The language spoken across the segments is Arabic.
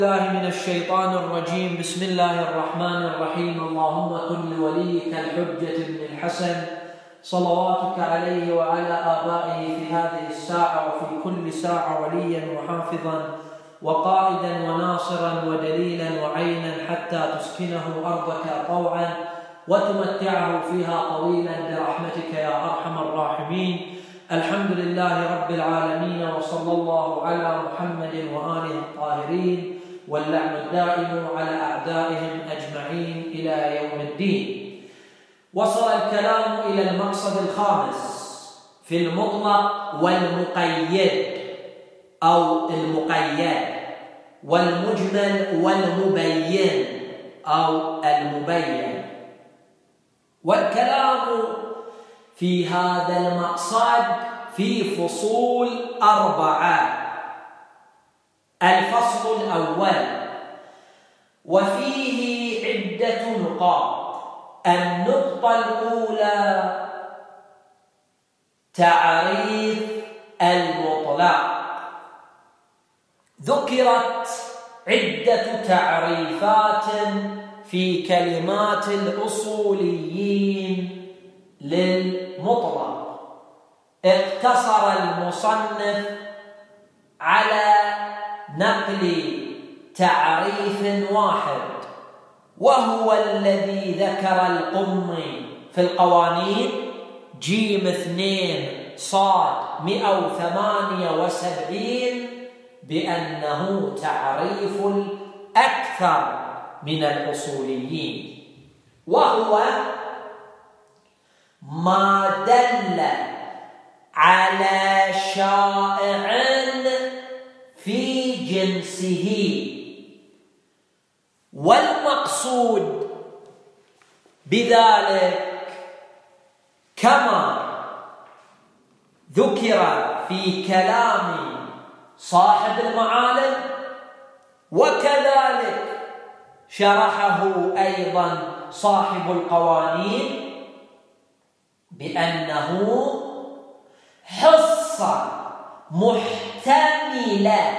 الله من الشيطان الرجيم. بسم الله الرحمن الرحيم. اللهم كن لوليك الحجة بن الحسن صلواتك عليه وعلى آبائه في هذه الساعة وفي كل ساعة وليا وحافظا وقائدا وناصرا ودليلا وعينا حتى تسكنه أرضك طوعا وتمتعه فيها طويلا برحمتك يا أرحم الراحمين. الحمد لله رب العالمين، وصلى الله على محمد وآله الطاهرين، واللعن الدائم على أعدائهم أجمعين إلى يوم الدين. وصل الكلام إلى المقصد الخامس في المطلق والمقيد أو المقيد، والمجمل والمبين أو المبين. والكلام في هذا المقصد في فصول 4. الفصل الأول وفيه عدة نقاط. النقطة الأولى تعريف المطلق. ذكرت عدة تعريفات في كلمات الأصوليين للمطلق. اقتصر المصنف على نقل تعريف واحد، وهو الذي ذكر القمي في القوانين جيم 2 صاد 178 بأنه تعريف الأكثر من الأصوليين، وهو ما دل على شائع في جنسه. والمقصود بذلك كما ذكر في كلام صاحب المعالم، وكذلك شرحه أيضا صاحب القوانين، بأنه حصة محتملة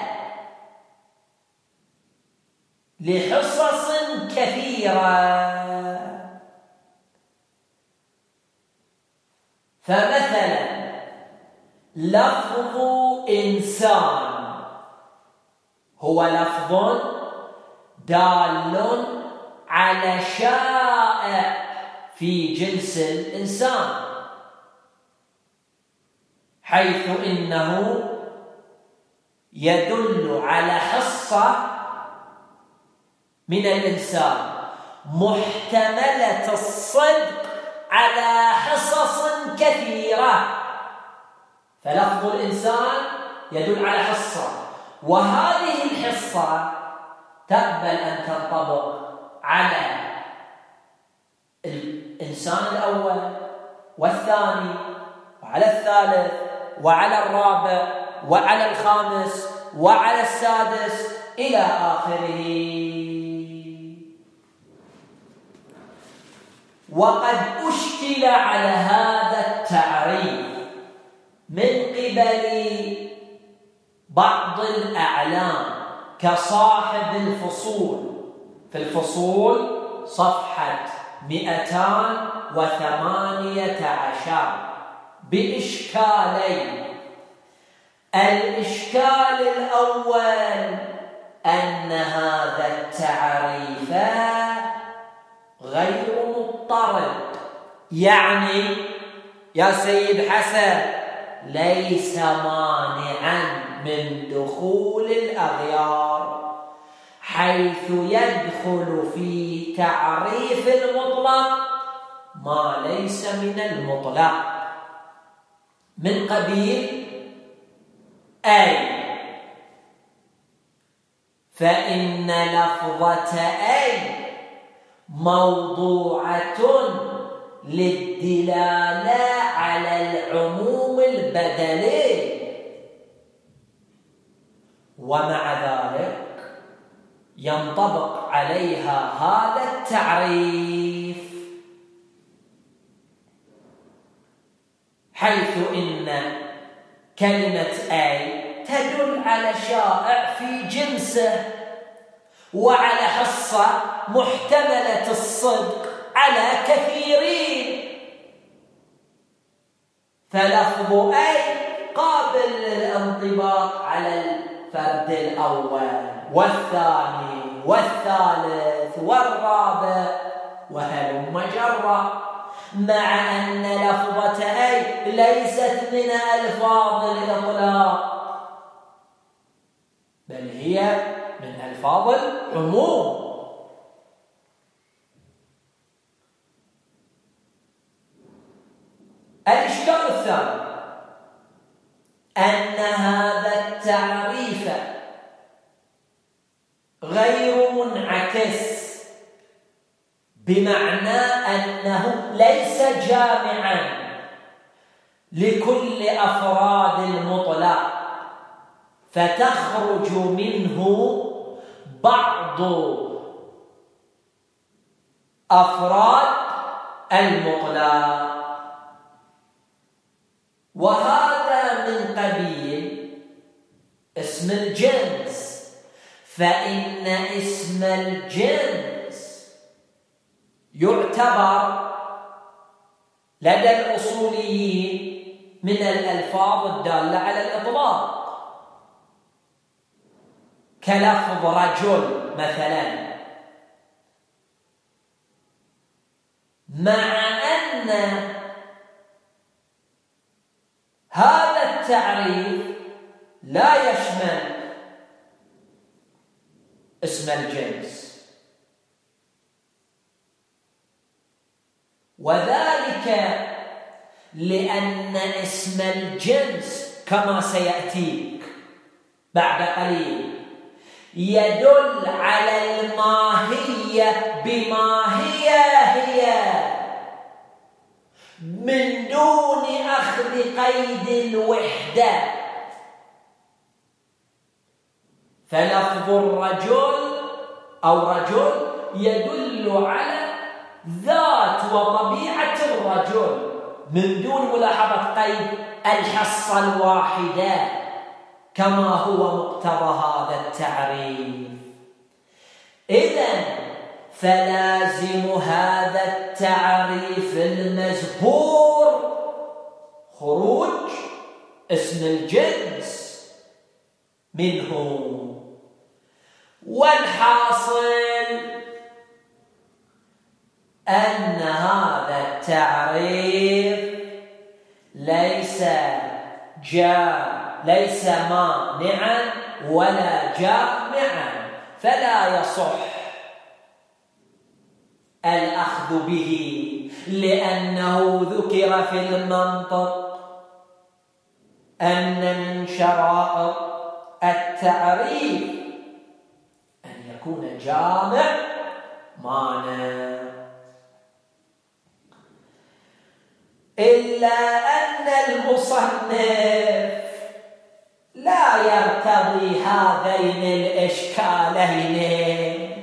لحصص كثيرة. فمثلا لفظ إنسان هو لفظ دال على شائع في جنس الإنسان، حيث إنه يدل على حصة من الإنسان محتملة الصدق على حصص كثيرة. فلفظ الإنسان يدل على حصة، وهذه الحصة تقبل أن تنطبق على الإنسان الأول والثاني وعلى الثالث وعلى الرابع وعلى الخامس وعلى السادس إلى آخره. وقد أشكل على هذا التعريف من قبل بعض الأعلام كصاحب الفصول في الفصول صفحة 218 بإشكالين. الإشكال الأول أن هذا التعريف غير مضطرد، يعني يا سيد حسن ليس مانعا من دخول الأغيار، حيث يدخل في تعريف المطلق ما ليس من المطلق، من قبيل أي، فإن لفظة أي موضوعة للدلالة على العموم البدلي، ومع ذلك ينطبق عليها هذا التعريف، حيث إن كلمة أي تدل على شائع في جنسه، وعلى حصة محتملة الصدق على كثيرين، فلفظ أي قابل للانطباق على الفرد الأول والثاني والثالث والرابع وهلم جرا، مع أن لفظة أي ليست من ألفاظ الإطلاق، بل هي من ألفاظ العموم. الإشكال الثاني أن هذا التعريف غير منعكس، بمعنى أنه ليس جامعا لكل أفراد المطلق، فتخرج منه بعض أفراد المطلق، وهذا من قبيل اسم الجنس، فإن اسم الجنس يعتبر لدى الأصوليين من الألفاظ الدالة على الإطلاق، كلفظ رجل مثلا، مع أن هذا التعريف لا يشمل اسم الجنس، وذلك لأن اسم الجنس كما سيأتيك بعد قليل يدل على الماهية بما هي من دون أخذ قيد الوحدة، فلفظ الرجل أو رجل يدل على ذات وطبيعة الرجل من دون ملاحظة قيد الحصة الواحدة كما هو مقتضى هذا التعريف. إذن فلازم هذا التعريف المزبور خروج اسم الجنس منه، والحاصل أن هذا التعريف ليس مانعا ولا جامعا، فلا يصح الأخذ به، لأنه ذكر في المنطق أن من شرائط التعريف أن يكون جامع مانع، إلا أن المصنف لا يرتضي هذين الإشكالين،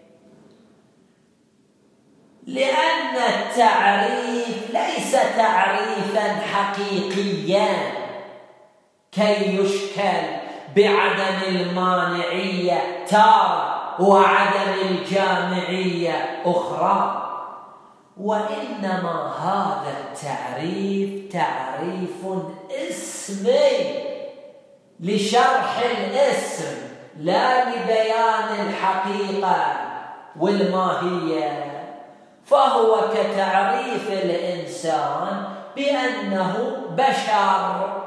لأن التعريف ليس تعريفا حقيقيا كي يشكل بعدم المانعية تارة وعدم الجامعية أخرى، وإنما هذا التعريف تعريف اسمي لشرح الاسم لا لبيان الحقيقة والماهية، فهو كتعريف الإنسان بأنه بشر،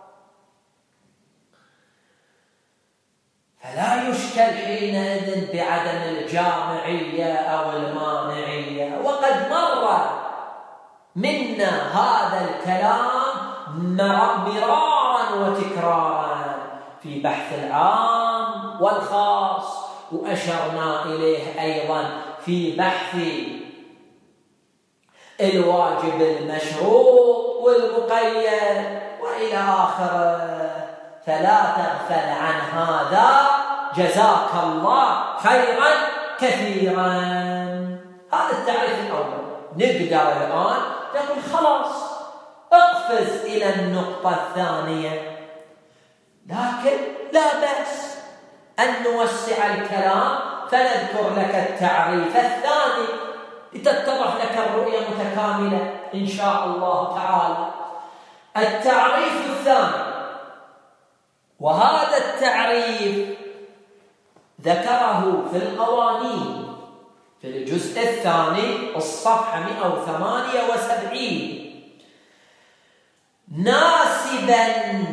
فلا يشكل حينئذ بعدم الجامعية أو المانعية. وقد مر منا هذا الكلام مرارا وتكرارا في بحث العام والخاص، وأشرنا إليه أيضا في بحث الواجب المشروط والمقيد وإلى آخره، فلا تغفل عن هذا، جزاك الله خيرا كثيرا. هذا التعريف الأول. نقدر الآن نقول خلاص اقفز إلى النقطة الثانية، لكن لا بأس أن نوسع الكلام فنذكر لك التعريف الثاني لتتضح لك الرؤية متكاملة إن شاء الله تعالى. التعريف الثاني، وهذا التعريف ذكره في القوانين في الجزء الثاني الصفحة 178 ناسبا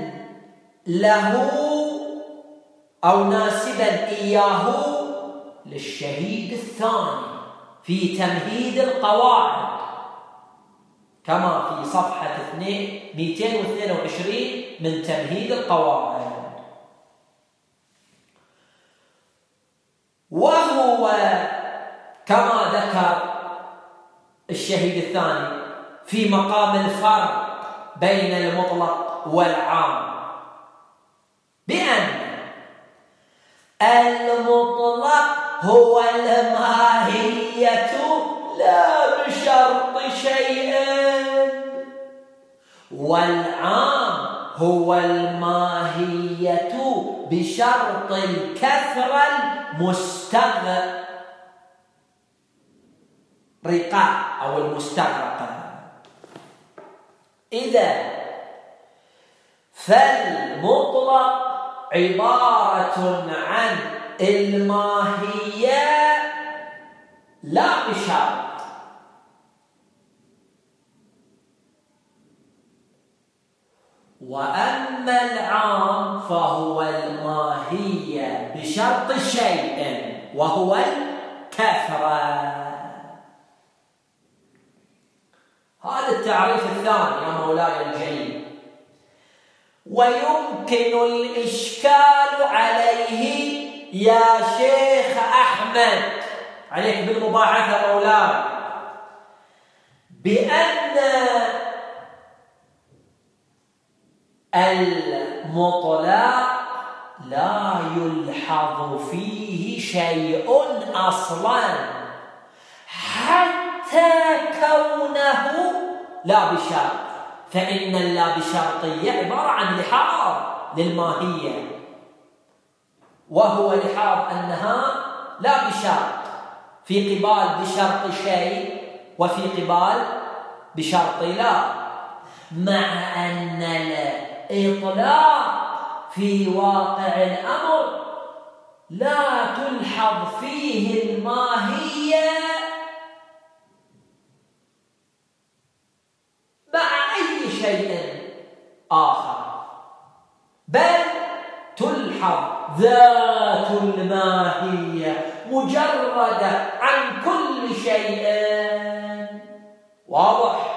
له أو ناسبا إياه للشهيد الثاني في تمهيد القواعد كما في صفحة 222 من تمهيد القواعد. وهو كما ذكر الشهيد الثاني في مقام الفرق بين المطلق والعام، بأن المطلق هو الماهية لا بشرط شيء، والعام هو الماهية بشرط الكثرة المستغرقة أو المستغرقة. إذا فالمطلق عبارة عن الماهية لا بشرط، وأما العام فهو الماهية بشرط شيء وهو الكثرة. هذا التعريف الثاني يا مولاي الجليل. ويمكن الإشكال عليه يا شيخ أحمد، عليك بالمباحثة مولاي، بأن المطلق لا يلحظ فيه شيء أصلا حتى كونه لا بشرط، فإن اللا بشرطية عبارة عن لحاظ للماهية، وهو لحاظ أنها لا بشرط في قبال بشرط شيء وفي قبال بشرط لا، مع أن الإطلاق في واقع الأمر لا تلحظ فيه الماهية مع أي شيء آخر، بل تلحظ ذات الماهية مجردة عن كل شيء. واضح؟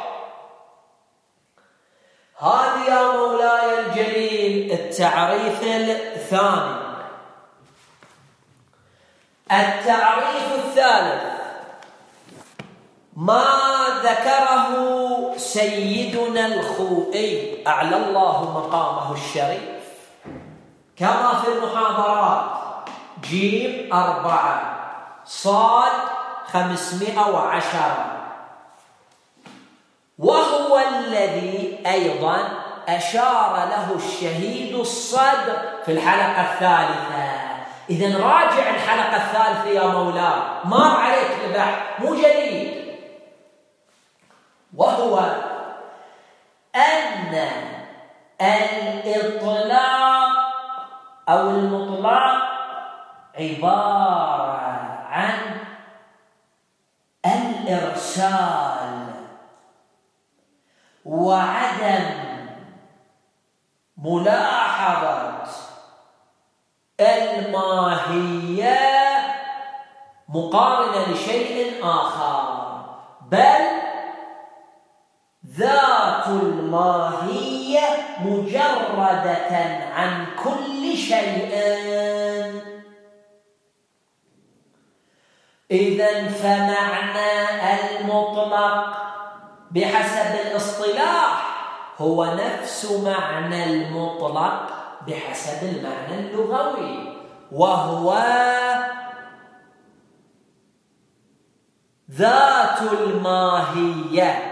هذا يا مولاي الجليل التعريف الثاني. التعريف الثالث ما ذكره سيدنا الخوئي أعلى الله مقامه الشريف كما في المحاضرات جيم 4 صاد 510، وهو الذي أيضا أشار له الشهيد الصدر في الحلقة الثالثة. إذن راجع الحلقة الثالثة يا مولاي، مر عليك البحث مو جديد. وهو أن الإطلاق أو المطلق عبارة عن الإرسال وعدم ملاحظة الماهية مقارنة لشيء آخر، بل ذات الماهية مجردة عن كل شيء. إذن فمعنى المطلق بحسب الاصطلاح هو نفس معنى المطلق بحسب المعنى اللغوي، وهو ذات الماهية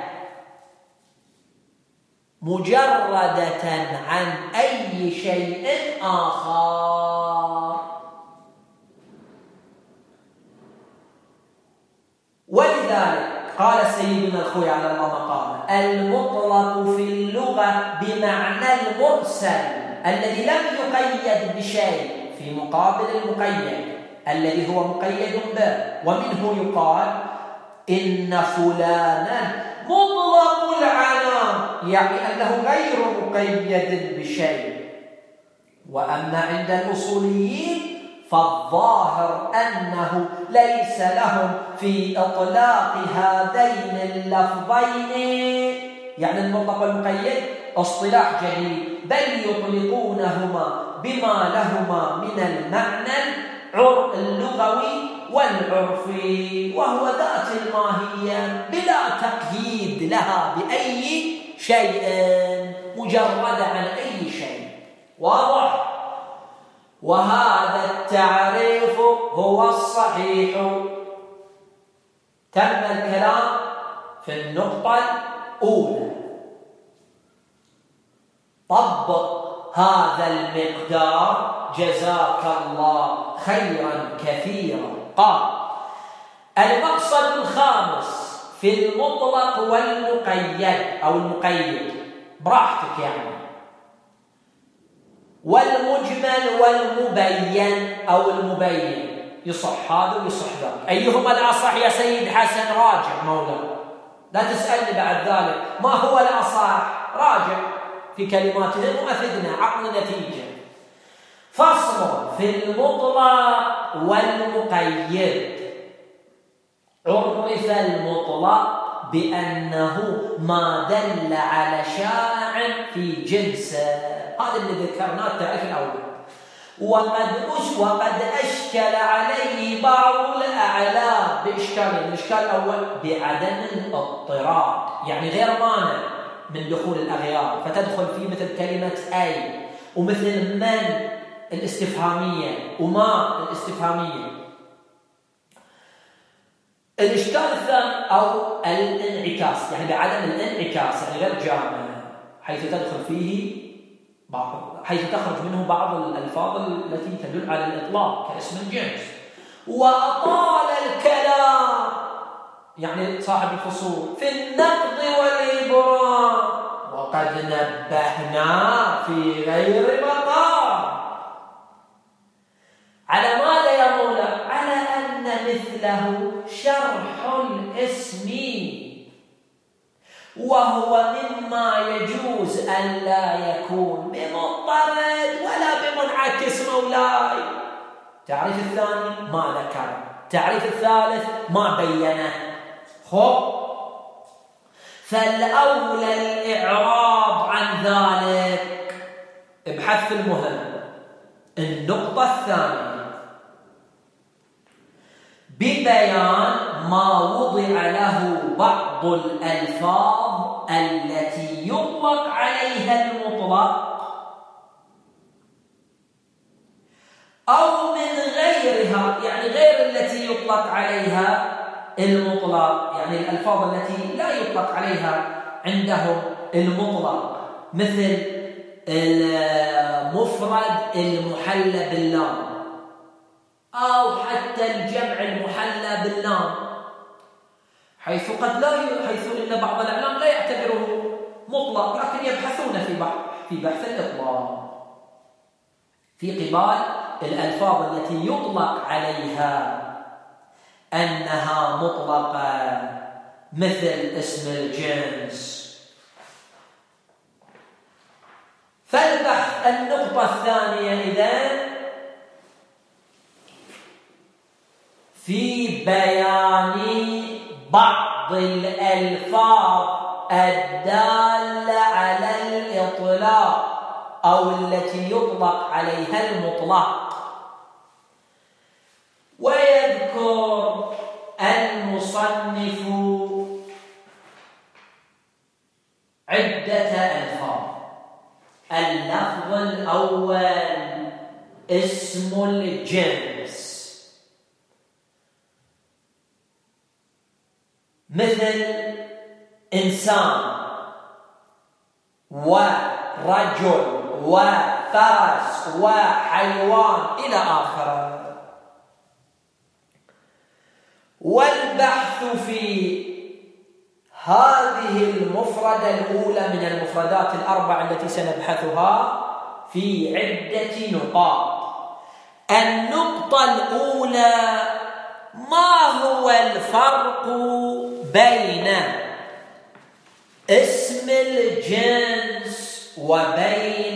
مجردة عن أي شيء آخر. ولذلك قال سيدنا الخوي على الله مقامه: المطلق في اللغة بمعنى المرسل الذي لم يقيد بشيء في مقابل المقيد الذي هو مقيد به. ومنه يقال إن فلانا مطلق العنان، يعني أنه غير مقيد بشيء. وأما عند الأصوليين فالظاهر أنه ليس لهم في إطلاق هذين اللفظين، يعني المطلق والمقيد، اصطلاح جديد، بل يطلقونهما بما لهما من المعنى اللغوي والعرفي، وهو ذات الماهية بلا تقييد لها بأي شيء، مجرد عن أي شيء. واضح؟ وهذا التعريف هو الصحيح. تم الكلام في النقطة الأولى. طبق هذا المقدار جزاك الله خيرا كثيرا. قال: المقصد الخامس في المطلق والمقيد أو المقيد، براحتك يعني، والمجمل والمبين أو المبين، يصح هذا ويصح ذاك. أيهما الأصح يا سيد حسن؟ راجع مولانا، لا تسألني بعد ذلك ما هو الأصح، راجع في كلماتهم وأفدنا عقل نتيجة. فصل في المطلق والمقيد. عرف المطلق بأنه ما دل على شائع في جنسه، هذا اللي ذكرناه التعريف الأول. وقد أشكل عليه بعض الأعلام بإشكالين: الإشكال الأول بعدم الاضطراد، يعني غير مانع من دخول الأغيار، فتدخل فيه مثل كلمة أي ومثل من الاستفهامية وما الاستفهامية. الإشكال الثاني أو الانعكاس، يعني بعدم الانعكاس، يعني غير جامع، حيث تدخل فيه حيث تخرج منه بعض الألفاظ التي تدل على الإطلاق كاسم الجنس. وأطال الكلام، يعني صاحب الفصول، في النقد والإبرام، وقد نبهنا في غير مقام على ماذا يا مولا؟ على أن مثله شرح الاسم، وهو مما يجوز أن لا يكون بمضطرد ولا بمنعكس مولاي. التعريف الثاني ما ذكر، التعريف الثالث ما بينه. فالأولى الإعراض عن ذلك. ابحث في المهم. النقطة الثانية ببيان ما وضع له بعض الألفاظ التي يطلق عليها المطلق أو من غيرها، يعني غير التي يطلق عليها المطلق، يعني الألفاظ التي لا يطلق عليها عندهم المطلق، مثل المفرد المحلى باللام، أو حتى الجمع المحلى باللام، حيث إن بعض الأعلام لا يعتبره مطلق، لكن يبحثون في بحث الإطلاق في قبال الألفاظ التي يطلق عليها أنها مطلقة، مثل اسم الجنس. فالبحث النقطة الثانية إذن في بيان بعض الألفاظ الدالة على الإطلاق أو التي يطلق عليها المطلق. ويذكر المصنف عدة ألفاظ. اللفظ الأول اسم الجنس، مثل إنسان ورجل وفرس وحيوان إلى آخره. والبحث في هذه المفردة الأولى من المفردات الأربع التي سنبحثها في عدة نقاط. النقطة الأولى: ما هو الفرق بين اسم الجنس وبين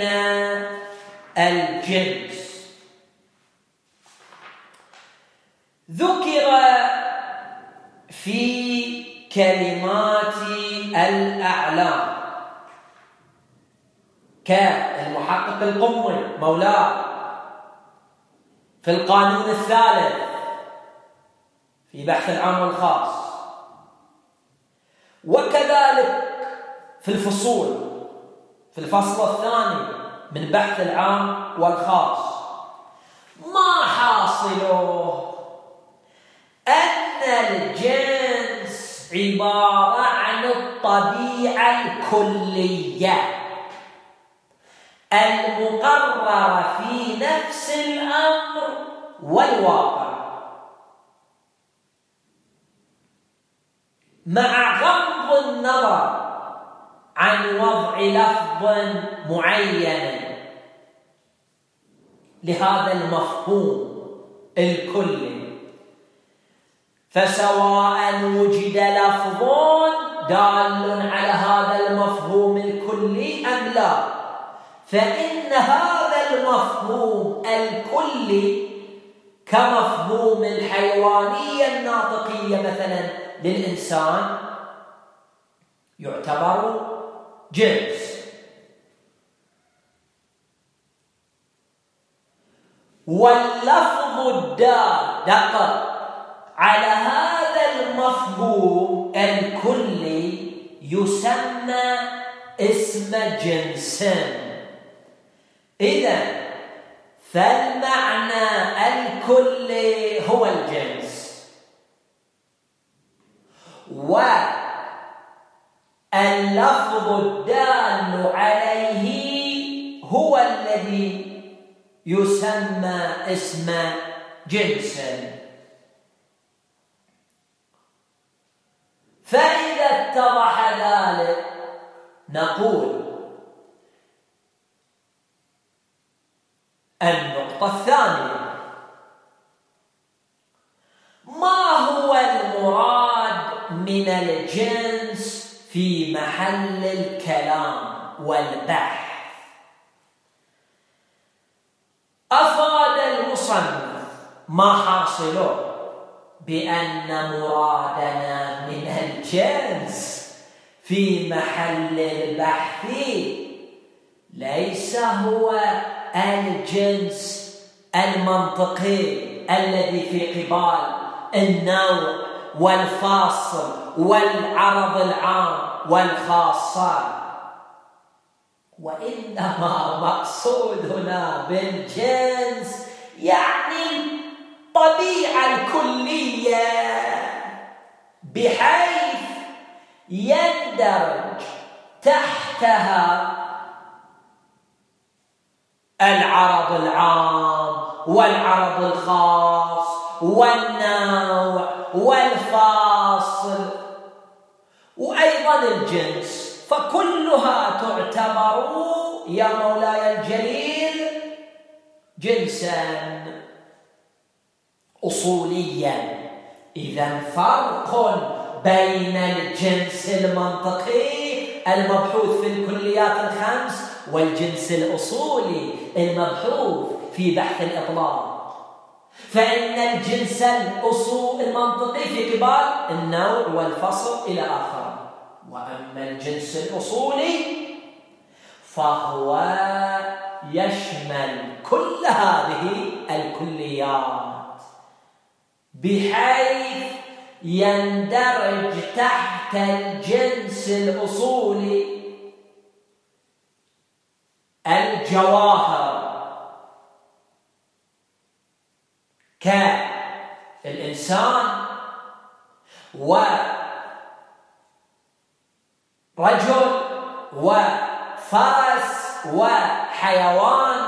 الجنس؟ ذكر في كلمات الأعلام كالمحقق القمي مولاه في القانون الثالث في بحث العام والخاص، وكذلك في الفصول في الفصل الثاني من بحث العام والخاص، ما حاصله؟ أن الجنس عبارة عن الطبيعة الكلية المقررة في نفس الأمر والواقع، مع غض النظر عن وضع لفظ معين لهذا المفهوم الكلي. فسواء وجد لفظ دال على هذا المفهوم الكلي أم لا، فإن هذا المفهوم الكلي كمفهوم الحيوانية الناطقية مثلا للإنسان يعتبر جنس، واللفظ الدال على هذا المفهوم الكلي يسمى اسم جنس. إذن فالمعنى الكلي هو الجنس، واللفظ الدال عليه هو الذي يسمى اسم جنس. فإذا اتضح ذلك نقول النقطة الثانية: ما هو المراد من الجنس في محل الكلام والبحث؟ أفاد المصنف ما حاصله بأن مرادنا من الجنس في محل البحث ليس هو الجنس المنطقي الذي في قبال النوع والفاصل والعرض العام والخاصة، وإنما مقصودنا بالجنس يعني الطبيعة الكلية، بحيث يندرج تحتها العرض العام والعرض الخاص والنوع والفاصل وأيضا الجنس، فكلها تعتبر يا مولاي الجليل جنسا أصوليا. إذن فرق بين الجنس المنطقي المبحوث في الكليات الخمس والجنس الأصولي المبحوث في بحث الإطلاق. فإن الجنس المنطقي في قبال النوع والفصل إلى آخره، وأما الجنس الأصولي فهو يشمل كل هذه الكليات، بحيث يندرج تحت الجنس الأصولي الجواهر كالإنسان ورجل وفرس وحيوان،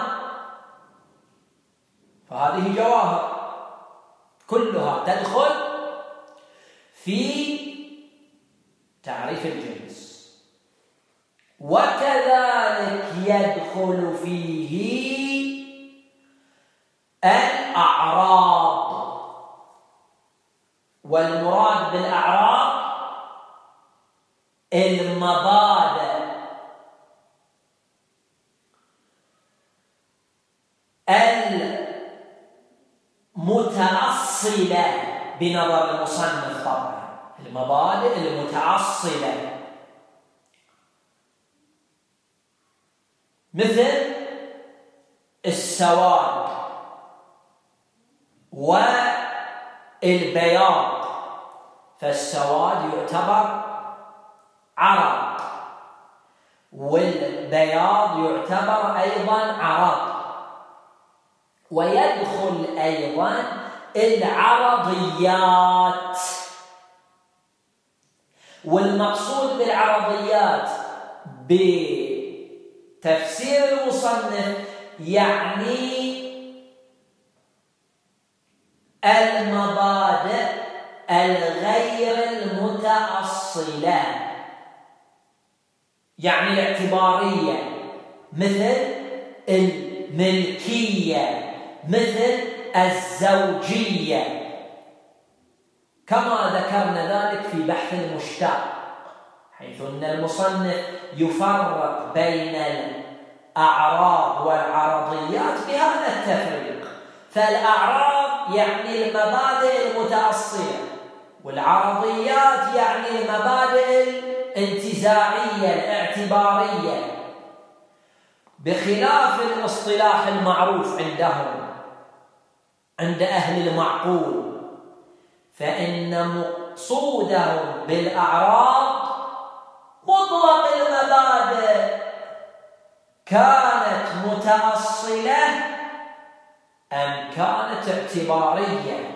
فهذه جواهر كلها تدخل في تعريف الجنس. وكذلك يدخل فيه الأعراض، والمراد بالأعراض المبادئ المتأصلة بنظر المصنف، طبعا المبادئ المتأصلة، مثل السواد والبياض، فالسواد يعتبر عرض والبياض يعتبر أيضا عرض. ويدخل أيضا العرضيات، والمقصود بالعرضيات بتفسير المصنف يعني المبادئ الغير المتأصلة، يعني الاعتبارية، مثل الملكية، مثل الزوجية، كما ذكرنا ذلك في بحث المشتاق، حيث أن المصنف يفرق بين الأعراض والعرضيات بهذا التفريق. فالأعراض يعني المبادئ المتأصلة، والعرضيات يعني المبادئ الانتزاعية الاعتبارية، بخلاف الاصطلاح المعروف عندهم عند أهل المعقول، فإن مقصودهم بالأعراض مطلق المبادئ، كانت متأصلة أم كانت اعتبارية.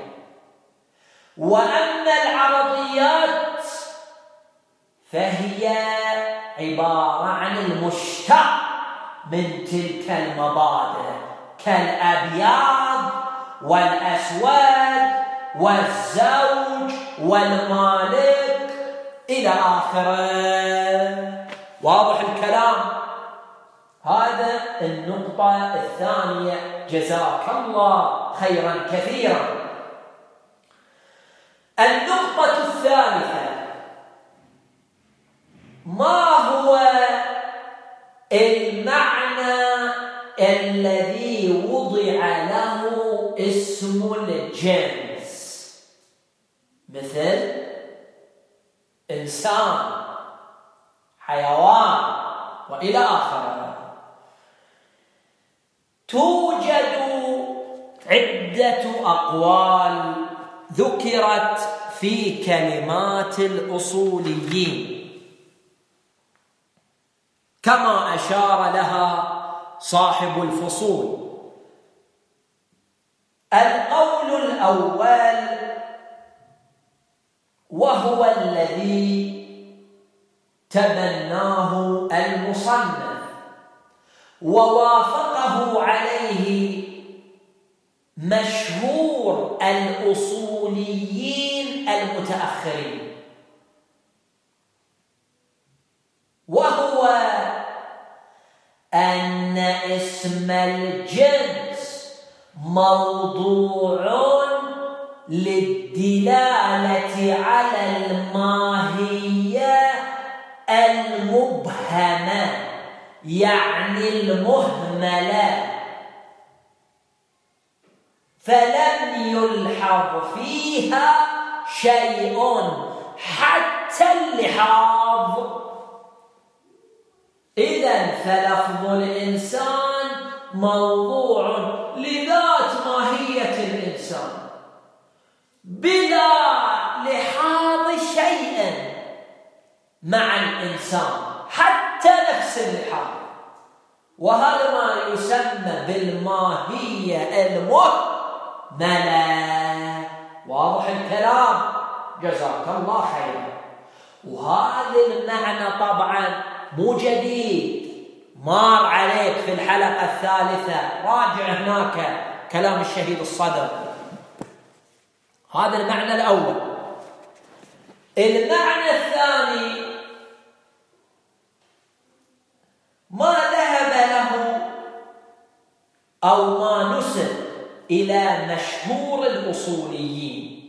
وأما العرضيات فهي عبارة عن المشتق من تلك المبادئ، كالأبيض والأسود والزوج والمالك إلى آخره. واضح الكلام؟ هذا النقطة الثانية. جزاك الله خيرا كثيرا. النقطة الثالثة: ما هو المعنى الذي وضع له اسم الجنس؟ مثل إنسان، حيوان، وإلى آخره. توجد عدة أقوال ذكرت في كلمات الأصوليين كما أشار لها صاحب الفصول. القول الأول وهو الذي تبناه المصنف ووافقه عليه مشهور الأصوليين المتأخرين، وهو أن اسم الجنس موضوع للدلالة على الماهية المبهمة، يعني المهملة، فلم يلحظ فيها شيء حتى اللحاظ. إذن فلفظ الإنسان موضوع لذات ماهية الإنسان بلا لحاظ شيء مع الإنسان، حتى نفس اللحاظ، وهذا ما يسمى بالماهية المهملة. واضح الكلام؟ جزاك الله خيرا. وهذا المعنى طبعا مو جديد، مار عليك في الحلقة الثالثة، راجع هناك كلام الشهيد الصدر. هذا المعنى الأول. المعنى الثاني ما ذهب له أو ما نسب إلى مشهور الأصوليين،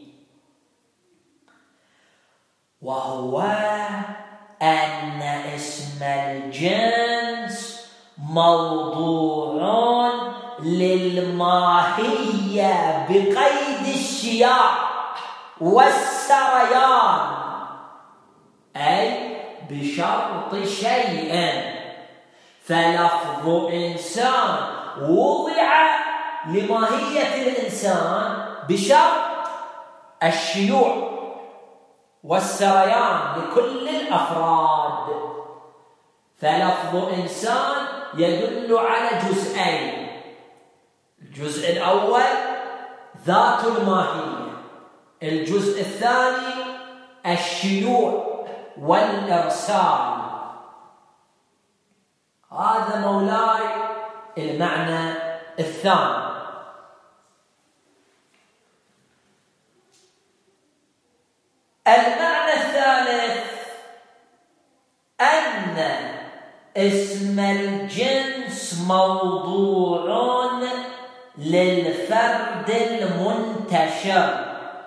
وهو أن اسم الجنس موضوع للماهية بقيد الشياع والسريان، أي بشرط شيء، فلفظ إنسان وضع لماهية الإنسان بشرط الشيوع والسريان لكل الأفراد. فلفظ إنسان يدل على جزئين: الجزء الأول ذات الماهية، الجزء الثاني الشيوع والإرسال. هذا مولاي المعنى الثاني. المعنى الثالث أن اسم الجنس موضوع للفرد المنتشر،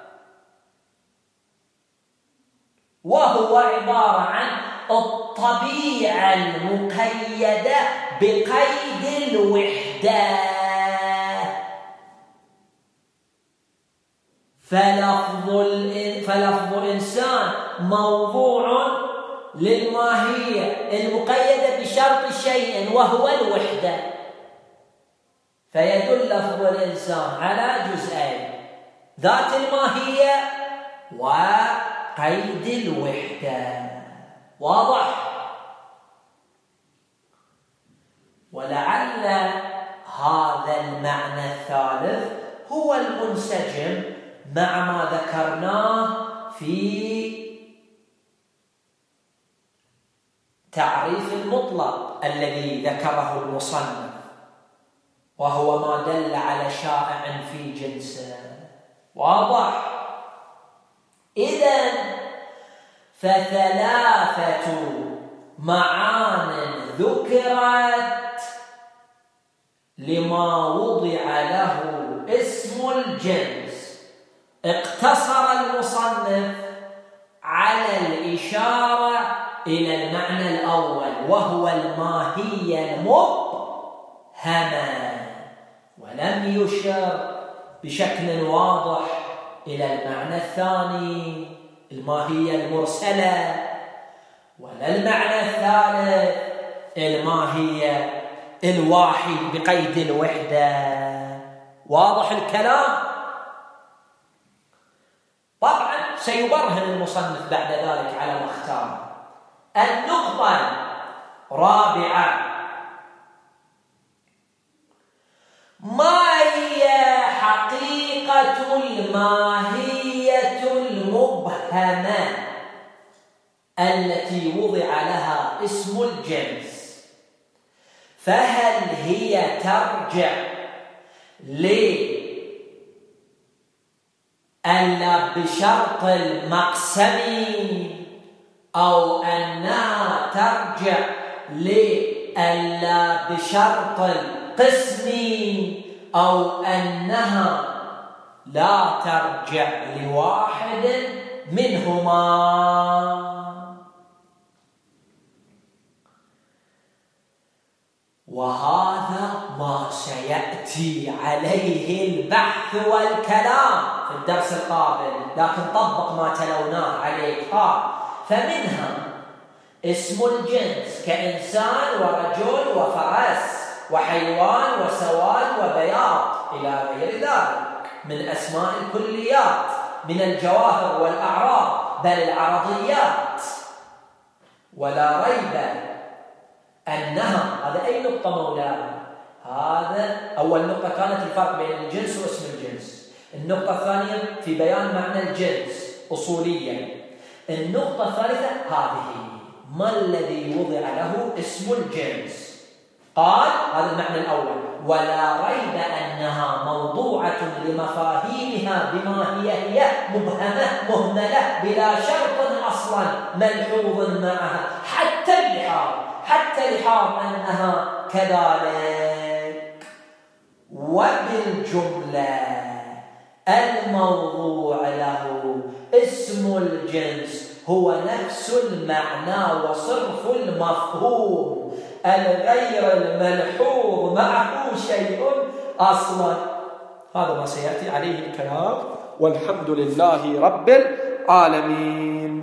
وهو عبارة عن الطبيعة المقيدة بقيد الوحدة. فلفظ إنسان موضوع للماهية المقيدة بشرط شيء وهو الوحدة، فيدل لفظ الإنسان على جزئين: ذات الماهية وقيد الوحدة. واضح؟ ولعل هذا المعنى الثالث هو المنسجم مع ما ذكرناه في تعريف المطلق الذي ذكره المصنف، وهو ما دل على شائع في جنسه. واضح؟ إذن فثلاثة معان ذكرت لما وضع له اسم الجنس، اقتصر المصنف على الإشارة إلى المعنى الأول وهو الماهية المبهمة، ولم يشر بشكل واضح إلى المعنى الثاني الماهية المرسلة، ولا المعنى الثالث الماهية الواحد بقيد الوحدة. واضح الكلام؟ طبعا سيبرهن المصنف بعد ذلك على ما اختاره. النقطة الرابعة: ما هي حقيقة الماهية المبهمة التي وضع لها اسم الجنس؟ فهل هي ترجع ألا بشرط المقسم، أو أنها ترجع لألا بشرط القسم، أو أنها لا ترجع لواحد منهما؟ وهذا ما سيأتي عليه البحث والكلام في الدرس القابل، لكن طبق ما تلوناه عليك. فمنها اسم الجنس كإنسان ورجل وفرس وحيوان وسواد وبياض إلى غير ذلك من أسماء الكليات من الجواهر والأعراض بل العرضيات. ولا ريب أنها، هذا أي نقطة مولانا؟ هذا أول نقطة كانت الفرق بين الجنس واسم الجنس. النقطة الثانية في بيان معنى الجنس أصوليا. النقطة الثالثة هذه: ما الذي وضع له اسم الجنس؟ قال هذا المعنى الأول. ولا ريب أنها موضوعة لمفاهيمها بما هي مبهمة مهملة بلا شرط أصلا ملحوظ معها حتى لحاظ أنها كذلك. وبالجملة الموضوع له اسم الجنس هو نفس المعنى وصرف المفهوم الغير الملحوظ معه شيء أصلا. هذا ما سيأتي عليه الكلام، والحمد لله رب العالمين.